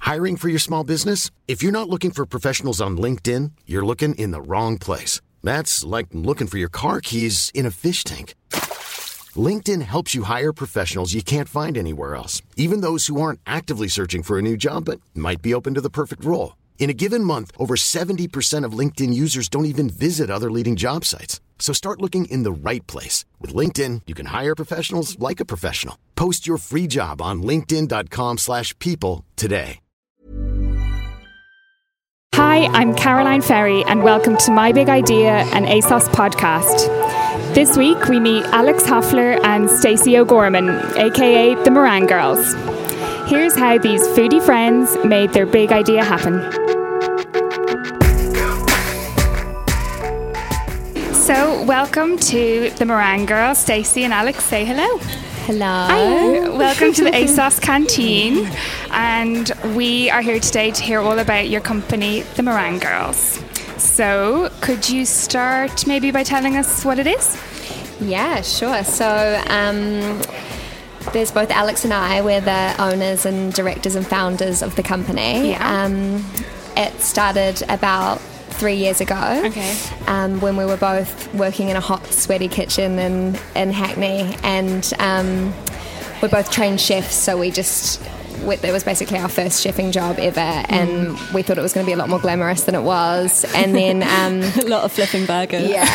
Hiring for your small business? If you're not looking for professionals on LinkedIn, you're looking in the wrong place. That's like looking for your car keys in a fish tank. LinkedIn helps you hire professionals you can't find anywhere else, even those who aren't actively searching for a new job but might be open to the perfect role. In a given month, over 70% of LinkedIn users don't even visit other leading job sites. So start looking in the right place. With LinkedIn, you can hire professionals like a professional. Post your free job on linkedin.com/people today. Hi, I'm Caroline Ferry and welcome to My Big Idea, an ASOS podcast. This week we meet Alex Hoffler and Stacey O'Gorman, aka the Meringue Girls. Here's how these foodie friends made their big idea happen. So, welcome to the Meringue Girls. Stacey and Alex, say hello. Hello. Hi. Welcome to the ASOS Canteen. And we are here today to hear all about your company, the Meringue Girls. So, could you start maybe by telling us what it is? Yeah, sure. So, there's both Alex and I. We're the owners and directors and founders of the company. Yeah. It started about 3 years ago. Okay. When we were both working in a hot, sweaty kitchen in Hackney, and we're both trained chefs, so it was basically our first chefing job ever, and we thought it was going to be a lot more glamorous than it was. And then a lot of flipping burgers. Yeah.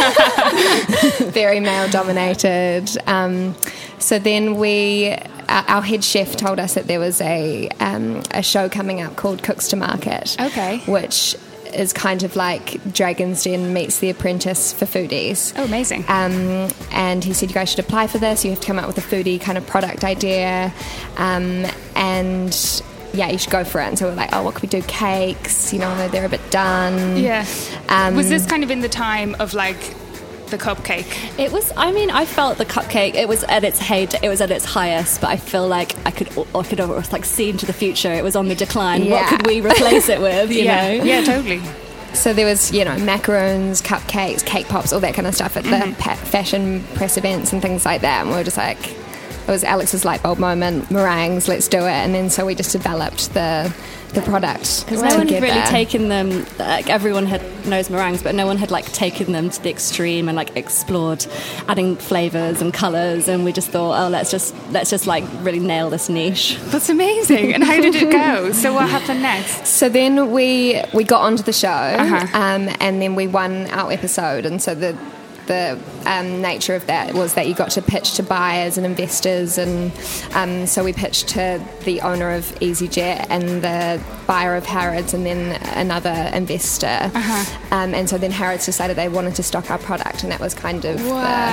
Very male dominated. So then our head chef told us that there was a show coming up called Cooks to Market. Okay. Which is kind of like Dragon's Den meets The Apprentice for foodies. Oh, amazing. And he said, you guys should apply for this. You have to come up with a foodie kind of product idea. And yeah, you should go for it. And so we're like, oh, what could we do? Cakes, they're a bit done. Yeah. Was this kind of in the time of like the cupcake? It was. I mean, I felt the cupcake. It was at its heyday. It was at its highest. But I feel like I could almost like see into the future. It was on the decline. Yeah. What could we replace it with? You know? Yeah, totally. So there was, macaroons, cupcakes, cake pops, all that kind of stuff at the fashion press events and things like that. And we were just like, it was Alex's light bulb moment. Meringues, let's do it. And then so we just developed the product because no one had really taken them. Like everyone knows meringues, but no one had like taken them to the extreme and like explored adding flavors and colors. And we just thought, oh, let's just like really nail this niche. That's amazing. And how did it go? So what happened next? So then we got onto the show, and then we won our episode. And so the nature of that was that you got to pitch to buyers and investors, and so we pitched to the owner of EasyJet and the buyer of Harrods and then another investor, and so then Harrods decided they wanted to stock our product, and that was kind of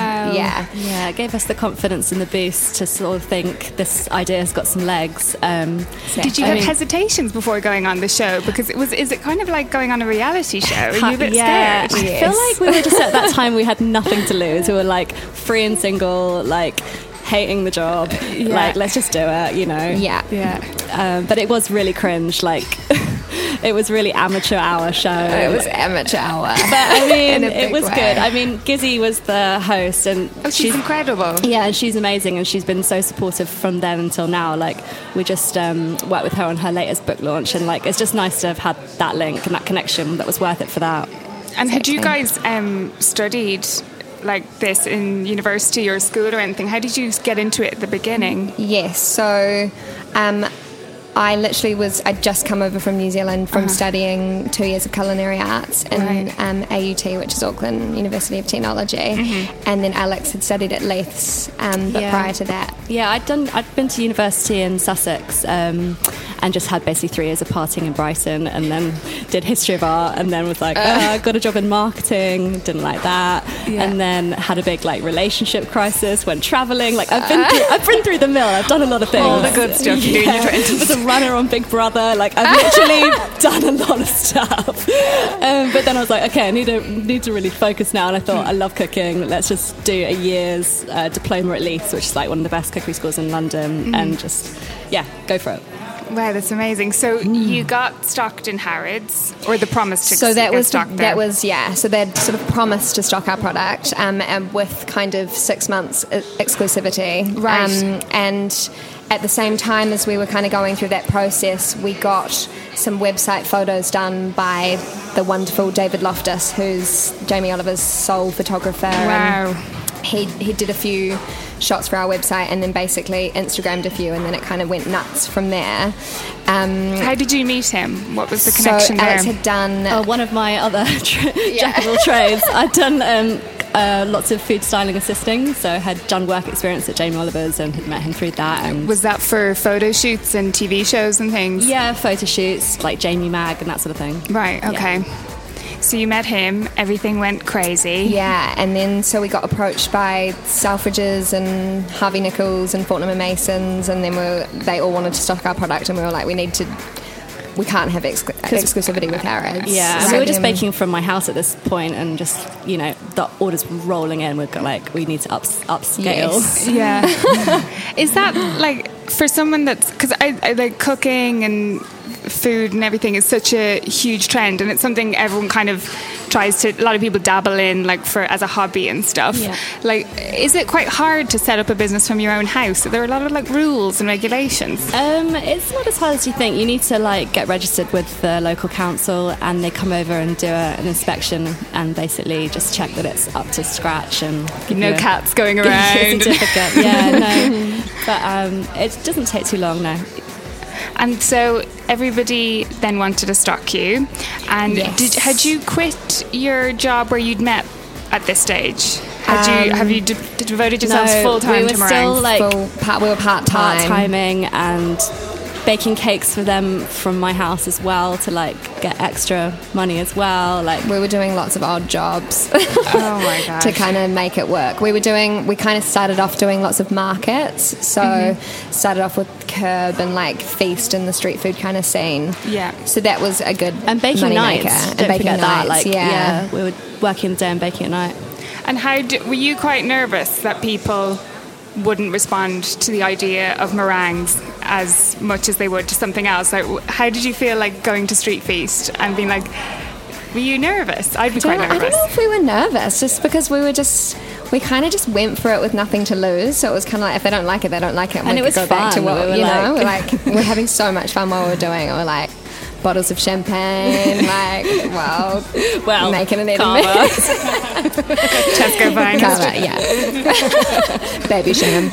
it gave us the confidence and the boost to sort of think this idea has got some legs. Did you have hesitations before going on the show? Because is it kind of like going on a reality show? Are you a bit scared? I feel like we were just at that time we had nothing to lose. We were like free and single, like hating the job, like let's just do it, but it was really cringe, like it was really amateur hour show. It was amateur hour, but I mean it was good. I mean Gizzy was the host, and she's incredible. Yeah, and she's amazing, and she's been so supportive from then until now. Like we just worked with her on her latest book launch, and like it's just nice to have had that link and that connection that was worth it for that. And had you guys studied like this in university or school or anything? How did you get into it at the beginning? Yes, so I'd just come over from New Zealand from studying 2 years of culinary arts in AUT, which is Auckland University of Technology, and then Alex had studied at Leiths, but prior to that. Yeah, I'd been to university in Sussex, and just had basically 3 years of partying in Brighton, and then did history of art, and then was like, got a job in marketing, didn't like that, and then had a big like relationship crisis, went travelling. Like I've been through the mill. I've done a lot of things. All the good stuff you do in your 20s. Was a runner on Big Brother. Like I've literally done a lot of stuff. But then I was like, okay, I need to really focus now. And I thought, I love cooking. Let's just do a year's diploma at Leiths, which is like one of the best cookery schools in London, and just go for it. Wow, that's amazing. So you got stocked in Harrods, or the promise to so that get was stocked there? That was So they'd sort of promised to stock our product, and with kind of 6 months exclusivity, right? at the same time as we were kind of going through that process, we got some website photos done by the wonderful David Loftus, who's Jamie Oliver's sole photographer. Wow. And he did a few shots for our website and then basically Instagrammed a few, and then it kind of went nuts from there. How did you meet him? What was the connection so there? Alex had done... one of my other jack of all trades. I'd done lots of food styling assisting, so had done work experience at Jamie Oliver's and had met him through that. And was that for photo shoots and TV shows and things? Yeah, photo shoots, like Jamie Mag and that sort of thing. Right, okay. Yeah. So you met him, everything went crazy. Yeah, and then so we got approached by Selfridges and Harvey Nichols and Fortnum & Masons, and then they all wanted to stock our product, and we were like, we can't have exclusivity with Harrods. Yeah, so we were just baking from my house at this point, and just, the orders were rolling in. We've got we need to upscale. Yes. Yeah. Is that for someone that's, because I like cooking and food and everything is such a huge trend, and it's something everyone kind of tries to, a lot of people dabble in as a hobby and stuff. Yeah. Is it quite hard to set up a business from your own house? There are a lot of rules and regulations. It's not as hard as you think. You need to get registered with the local council, and they come over and do an inspection and basically just check that it's up to scratch and no cats going around. Certificate. Yeah, no. But it doesn't take too long now. And so everybody then wanted to stock you. And yes. Had you quit your job where you'd met at this stage? Have you devoted yourselves full time to meringues? We were part-timing and baking cakes for them from my house as well to get extra money as well. We were doing lots of odd jobs. Oh my gosh. To kind of make it work. We kind of started off doing lots of markets. So started off with Curb and Feast and the street food kind of scene. Yeah. So that was a good and baking money nights. maker. Don't forget that. Yeah, we were working the day and baking at night. And were you quite nervous that people wouldn't respond to the idea of meringues as much as they would to something else? How did you feel going to Street Feast and being were you nervous? I'd be quite nervous. I don't know if we were nervous, just because we kind of just went for it with nothing to lose. So it was kind of if they don't like it, they don't like it. And it was go fun. Back to what, we're having so much fun while we're doing it. We're bottles of champagne, well, making an enemy. Tesco Vine. Yeah. Baby sham.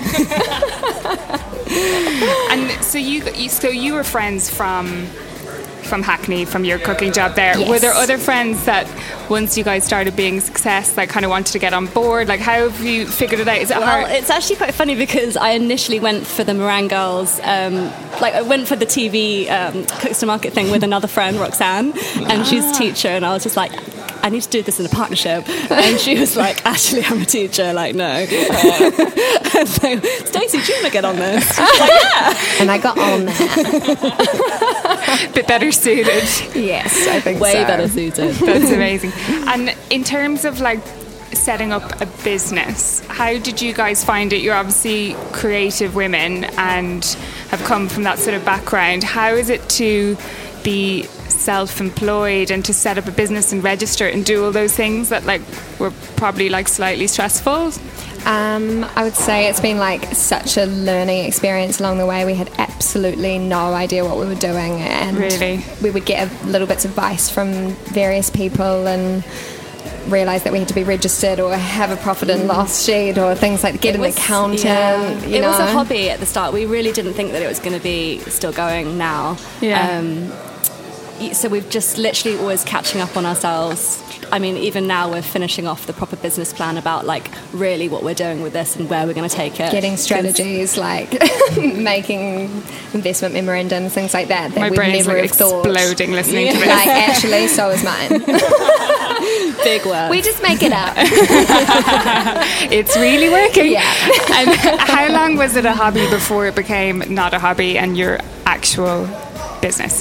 And so you were friends from Hackney, from your cooking job there. Yes. Were there other friends that once you guys started being a success, kind of wanted to get on board? How have you figured it out? Is it hard? It's actually quite funny because I initially went for the Meringue Girls, I went for the TV Cooks to Market thing with another friend, Roxanne, and she's a teacher, and I was just I need to do this in a partnership. And she was actually, I'm a teacher. No. And so, Stacey, do you want to get on this? Yeah. And I got on that. Bit better suited. Yes, I think Way so. better suited. That's amazing. And in terms of setting up a business, how did you guys find it? You're obviously creative women and have come from that sort of background. How is it to be self-employed and to set up a business and register and do all those things that were probably slightly stressful? I would say it's been such a learning experience along the way. We had absolutely no idea what we were doing, and really? We would get little bits of advice from various people and realise that we had to be registered or have a profit and loss sheet or things get an accountant. Yeah. It was a hobby at the start. We really didn't think that it was going to be still going now. Yeah. So we've just literally always catching up on ourselves. I mean, even now we're finishing off the proper business plan about really what we're doing with this and where we're going to take it. Getting strategies, making investment memorandums, things like that My we'd brain's never have thought. Exploding listening to this. Actually, so is mine. Big words. We just make it up. It's really working. Yeah. And how long was it a hobby before it became not a hobby and your actual business?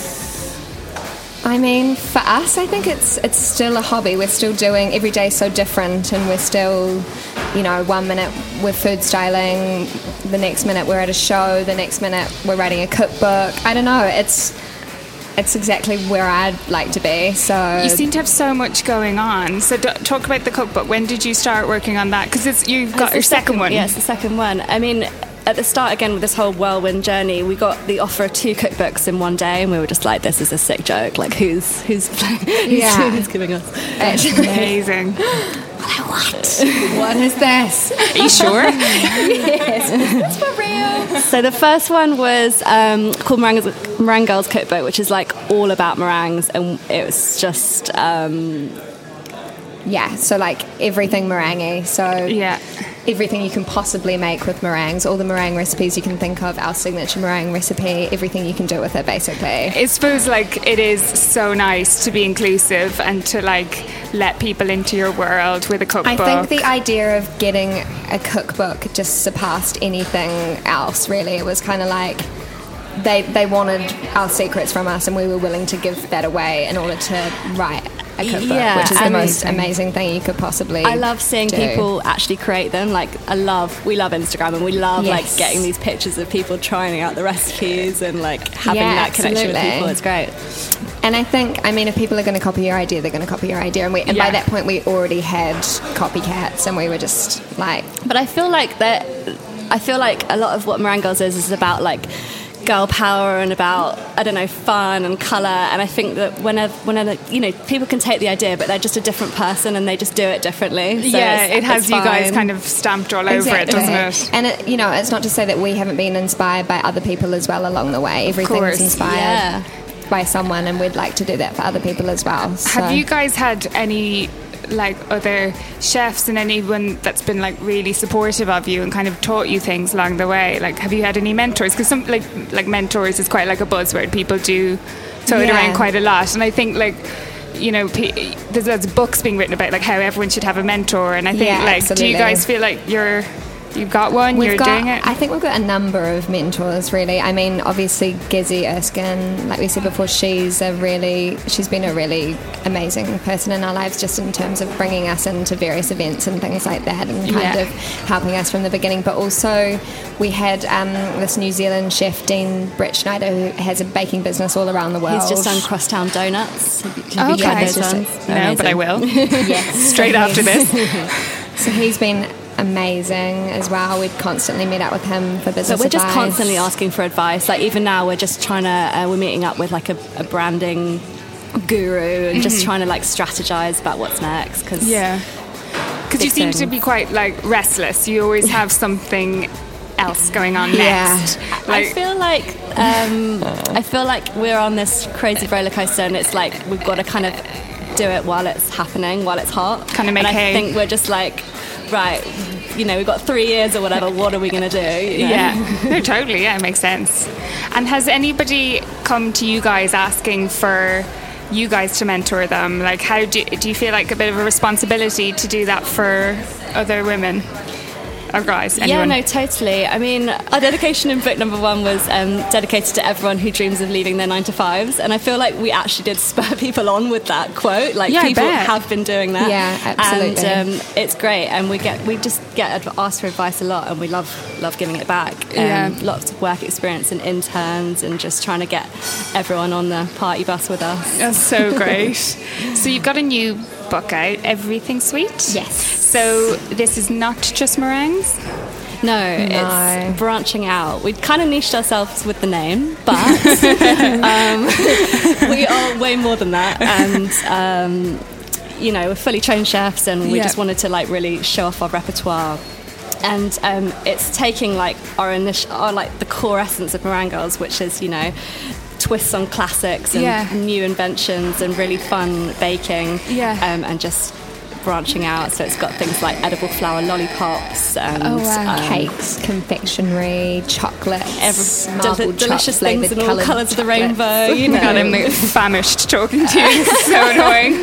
I mean, for us, I think it's still a hobby. We're still doing every day so different, and we're still, 1 minute we're food styling, the next minute we're at a show, the next minute we're writing a cookbook. I don't know. It's exactly where I'd like to be. So you seem to have so much going on. So talk about the cookbook. When did you start working on that? Because you've got your second one. Yes, the second one. I mean, at the start, again, with this whole whirlwind journey, we got the offer of 2 cookbooks in one day, and we were just like, this is a sick joke. Like, who's giving us? Amazing. What is this? Are you sure? Yes, it's for real. So the first one was called Meringue Girls Cookbook, which is like all about meringues, and it was just so like everything meringue. So Yeah. everything you can possibly make with meringues, all the meringue recipes you can think of, our signature meringue recipe, everything you can do with it, basically. I suppose like it is so nice to be inclusive and to like let people into your world with a cookbook. I think the idea of getting a cookbook just surpassed anything else, really. It was kind of like they wanted our secrets from us, and we were willing to give that away in order to write a cookbook, which is the most amazing thing you could possibly I love seeing do. people actually create them. Like, we love Instagram, and we love like getting these pictures of people trying out the recipes and like having that connection with people. It's great. And I think, if people are going to copy your idea, they're going to copy your idea. And by that point, we already had copycats, and we were just like... But I feel like a lot of what Meringue Girls is about like girl power and about, I don't know, fun and colour. And I think that whenever people can take the idea, but they're just a different person and they just do it differently. So it has you guys kind of stamped all over it, doesn't it? And it's not to say that we haven't been inspired by other people as well along the way. Everything's inspired by someone, and we'd like to do that for other people as well. So. Have you guys had any like other chefs and anyone that's been like really supportive of you and kind of taught you things along the way? Like, have you had any mentors? Because some like mentors is quite like a buzzword. People do throw it around quite a lot, and I think like there's lots of books being written about like how everyone should have a mentor, and I think absolutely. Do you guys feel like you've got one? You're doing it? I think we've got a number of mentors, really. Obviously Gizzy Erskine, like we said before, she's been a really amazing person in our lives, just in terms of bringing us into various events and things like that, and kind of helping us from the beginning. But also we had this New Zealand chef, Dean Brett Schneider, who has a baking business all around the world. He's just done Crosstown Donuts. Have you tried those ones? No, but I will. Yes, straight after this. So he's been amazing as well. We'd constantly meet up with him for business advice. But we're just constantly asking for advice. Like, even now we're just trying to we're meeting up with like a branding guru and just trying to like strategize about what's next, because you seem to be quite like restless. You always have something else going on next. I feel like we're on this crazy roller coaster, and it's like we've got to kind of do it while it's happening, while it's hot. Kind of make I think we're just like, right, we've got 3 years or whatever, what are we going to do? Yeah, no, totally, it makes sense. And has anybody come to you guys asking for you guys to mentor them? Like, how do you feel like a bit of a responsibility to do that for other women? Or guys, anyone? Yeah, no, totally. Our dedication in book number 1 was dedicated to everyone who dreams of leaving their 9-to-5s, and I feel like we actually did spur people on with that quote. Like, people have been doing that. Yeah, absolutely. And it's great, and we just get asked for advice a lot, and we love giving it back. Lots of work experience and interns, and just trying to get everyone on the party bus with us. That's so great. So you've got a new book out, Everything Sweet? Yes. So this is not just meringues? No, it's branching out. We'd kind of niched ourselves with the name, but we are way more than that. And, we're fully trained chefs, and we just wanted to like really show off our repertoire. And it's taking like our the core essence of Meringue Girls, which is, twists on classics and new inventions and really fun baking, and just branching out. So it's got things like edible flour lollipops and cakes, confectionery, chocolates, delicious things in all colours of the rainbow. God, I'm famished talking to you. It's so annoying.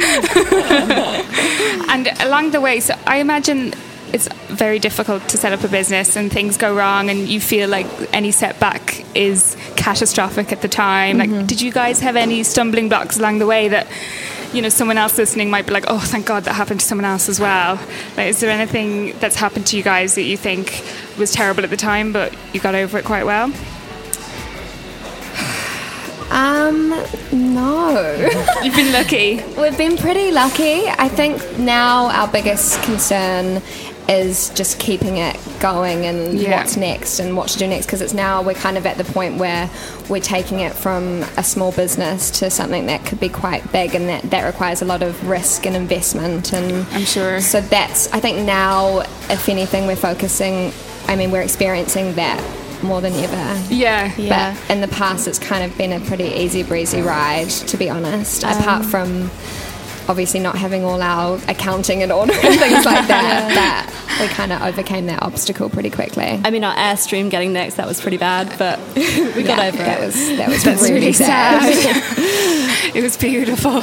And along the way, so I imagine it's very difficult to set up a business and things go wrong and you feel like any setback is catastrophic at the time. Like, did you guys have any stumbling blocks along the way that, someone else listening might be like, oh, thank God that happened to someone else as well? Like, is there anything that's happened to you guys that you think was terrible at the time but you got over it quite well? No. You've been lucky. We've been pretty lucky. I think now our biggest concern is just keeping it going and what's next and what to do next, because it's now we're kind of at the point where we're taking it from a small business to something that could be quite big, and that requires a lot of risk and investment, and I'm sure. So that's, I think now, if anything, we're experiencing that more than ever. Yeah. But in the past it's kind of been a pretty easy breezy ride, to be honest, apart from obviously not having all our accounting in order and things like that. But we kind of overcame that obstacle pretty quickly. I mean, our Airstream getting nicked, that was pretty bad, but we got over it. That's really sad. It was beautiful.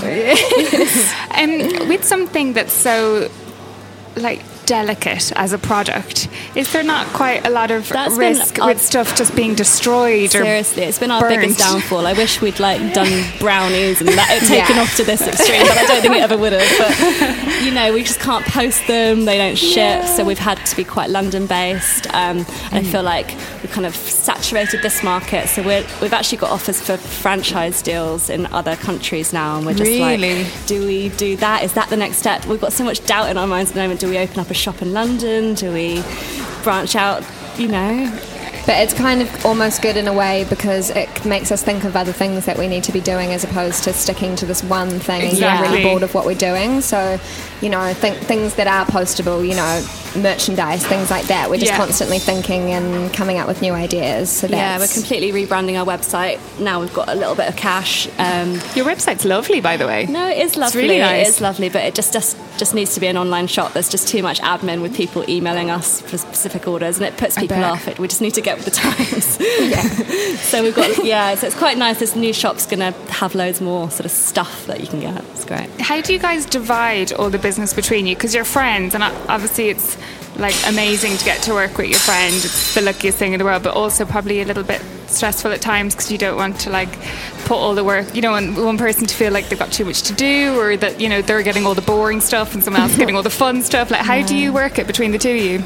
With something that's so delicate as a product, is there not quite a lot of risk with stuff just being destroyed? Seriously, it's been our burnt? biggest downfall. I wish we'd done brownies and taken off to this extreme, but I don't think it ever would have. But we just can't post them, they don't ship, so we've had to be quite London based, and I feel like we've kind of saturated this market, so we've actually got offers for franchise deals in other countries now, and we're just do we do that? Is that the next step? We've got so much doubt in our minds at the moment. Do we open up a shop in London? Do we branch out? But it's kind of almost good in a way, because it makes us think of other things that we need to be doing, as opposed to sticking to this one thing and getting really bored of what we're doing. So, things that are postable, merchandise, things like that. We're just constantly thinking and coming up with new ideas. So we're completely rebranding our website. Now we've got a little bit of cash. Your website's lovely, by the way. No, it is lovely. It's really nice. It is lovely, but it just needs to be an online shop. There's just too much admin with people emailing us for specific orders, and it puts people off it. We just need to get with the times. So we've got so it's quite nice. This new shop's gonna have loads more sort of stuff that you can get. It's great. How do you guys divide all the business between you? Because you're friends, and obviously it's amazing to get to work with your friend. It's the luckiest thing in the world, but also probably a little bit stressful at times, because you don't want to put all the work, you don't want one person to feel like they've got too much to do, or that they're getting all the boring stuff and someone else getting all the fun stuff. How do you work it between the two of you?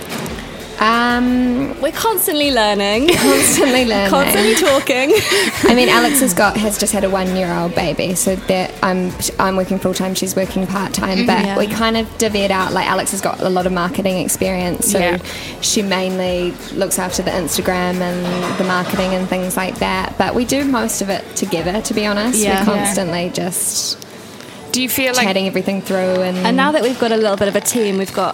We're constantly learning. Constantly talking. I mean, Alex has just had a 1-year-old baby, so I'm working full time, she's working part time, but we kind of divvy it out. Alex has got a lot of marketing experience, so she mainly looks after the Instagram and the marketing and things like that. But we do most of it together, to be honest. We're constantly just. Do you feel chatting everything through, and now that we've got a little bit of a team, we've got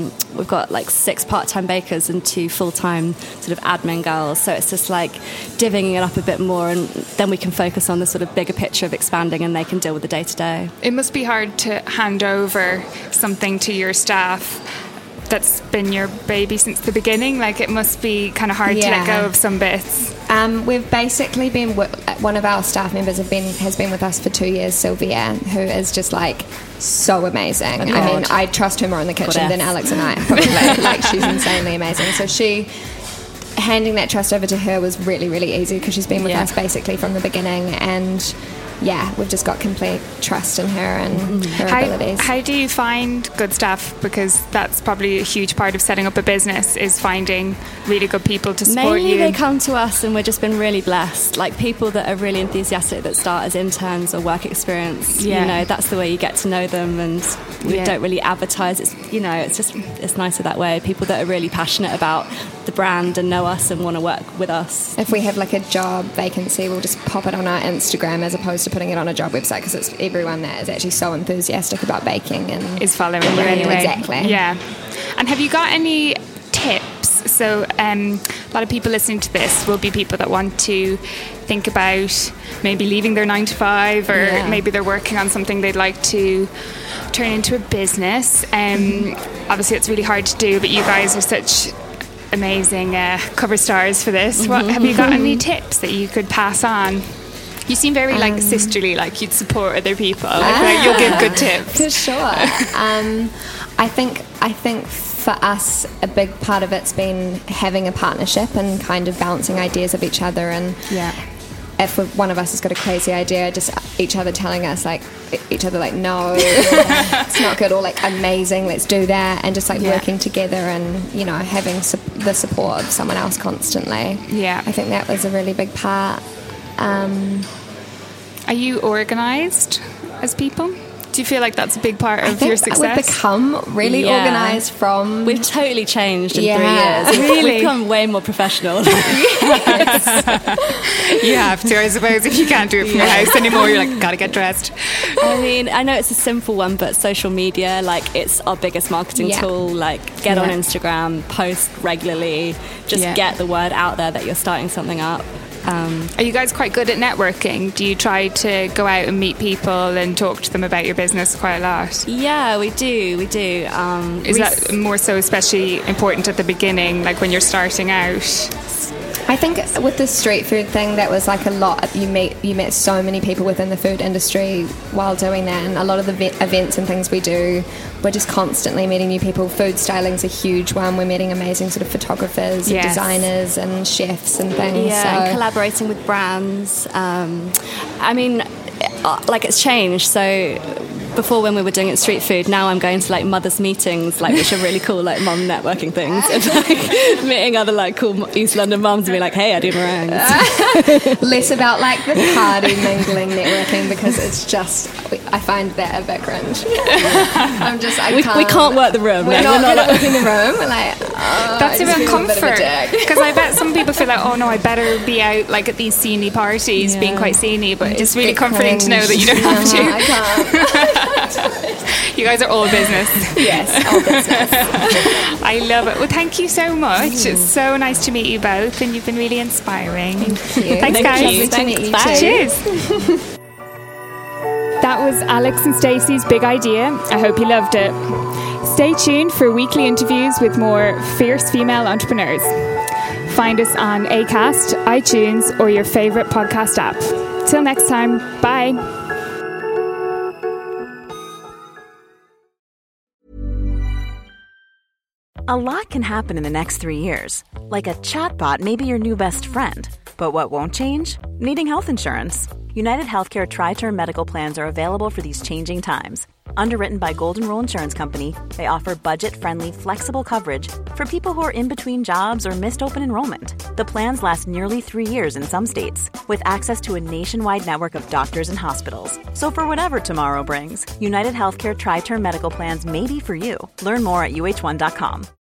6 part-time bakers and 2 full-time sort of admin girls, so it's just divvying it up a bit more, and then we can focus on the sort of bigger picture of expanding, and they can deal with the day-to-day. It must be hard to hand over something to your staff that's been your baby since the beginning. It must be kind of hard to let go of some bits. We've basically been, one of our staff members has been with us for 2 years, Sylvia, who is just so amazing. I mean, I trust her more in the kitchen than Alex and I, probably. She's insanely amazing. So handing that trust over to her was really, really easy, because she's been with us basically from the beginning, and we've just got complete trust in her and her abilities. How do you find good staff? Because that's probably a huge part of setting up a business, is finding really good people to support you. Mainly they come to us, and we've just been really blessed. People that are really enthusiastic, that start as interns or work experience. That's the way you get to know them, and we don't really advertise. It's nicer that way. People that are really passionate about the brand and know us and want to work with us. If we have a job vacancy, we'll just pop it on our Instagram as opposed to putting it on a job website, because it's everyone that is actually so enthusiastic about baking and is following you anyway. Exactly. Yeah. And have you got any tips? So a lot of people listening to this will be people that want to think about maybe leaving their 9 to 5, or maybe they're working on something they'd like to turn into a business. Obviously it's really hard to do, but you guys are such amazing cover stars for this. Have you got any tips that you could pass on? You seem very sisterly, you'd support other people. You'll give good tips. For sure. I think for us, a big part of it's been having a partnership and kind of bouncing ideas of each other. And if one of us has got a crazy idea, just each other telling us, no, it's not good, or amazing, let's do that, and just working together and having the support of someone else constantly. I think that was a really big part. Are you organised as people? Do you feel like that's a big part of your success? We've become really organised from... We've totally changed in 3 years. Really? We've become way more professional. You have to, I suppose. If you can't do it from your house anymore, you're like, gotta get dressed. I mean, I know it's a simple one, but social media, like, it's our biggest marketing tool. Like, get on Instagram, post regularly, just get the word out there that you're starting something up. Are you guys quite good at networking? Do you try to go out and meet people and talk to them about your business quite a lot? Yeah, we do. Is that more so especially important at the beginning, like when you're starting out? I think with the street food thing, that was like a lot. You met so many people within the food industry while doing that, and a lot of the events and things we do, we're just constantly meeting new people. Food styling's a huge one. We're meeting amazing sort of photographers and designers and chefs and things. Yeah, and collaborating with brands. I mean, like, it's changed. So before, when we were doing it street food, now I'm going to like mothers meetings, like, which are really cool, like mum networking things, and like meeting other like cool East London mums and be like, hey, I do meringues. Less about like the party mingling networking, because it's just, I find that a bit cringe. We can't work the room. We're not going to work in the room. We're like, that's even comfort, because I bet some people feel like, oh no, I better be out like at these sceney parties, being quite sceney, but it's really comforting to know that you don't have to. I can't. You guys are all business. Yes, all business. I love it. Well, thank you so much. It's so nice to meet you both, and you've been really inspiring. Thank you. Thanks, guys. Lovely to meet you too. Cheers. That was Alex and Stacey's Big Idea. I hope you loved it. Stay tuned for weekly interviews with more fierce female entrepreneurs. Find us on Acast, iTunes, or your favourite podcast app. Till next time, bye. A lot can happen in the next 3 years. Like a chatbot may be your new best friend. But what won't change? Needing health insurance. United Healthcare Tri-Term Medical Plans are available for these changing times. Underwritten by Golden Rule Insurance Company, they offer budget-friendly, flexible coverage for people who are in between jobs or missed open enrollment. The plans last nearly 3 years in some states, with access to a nationwide network of doctors and hospitals. So for whatever tomorrow brings, United Healthcare Tri-Term Medical Plans may be for you. Learn more at uh1.com.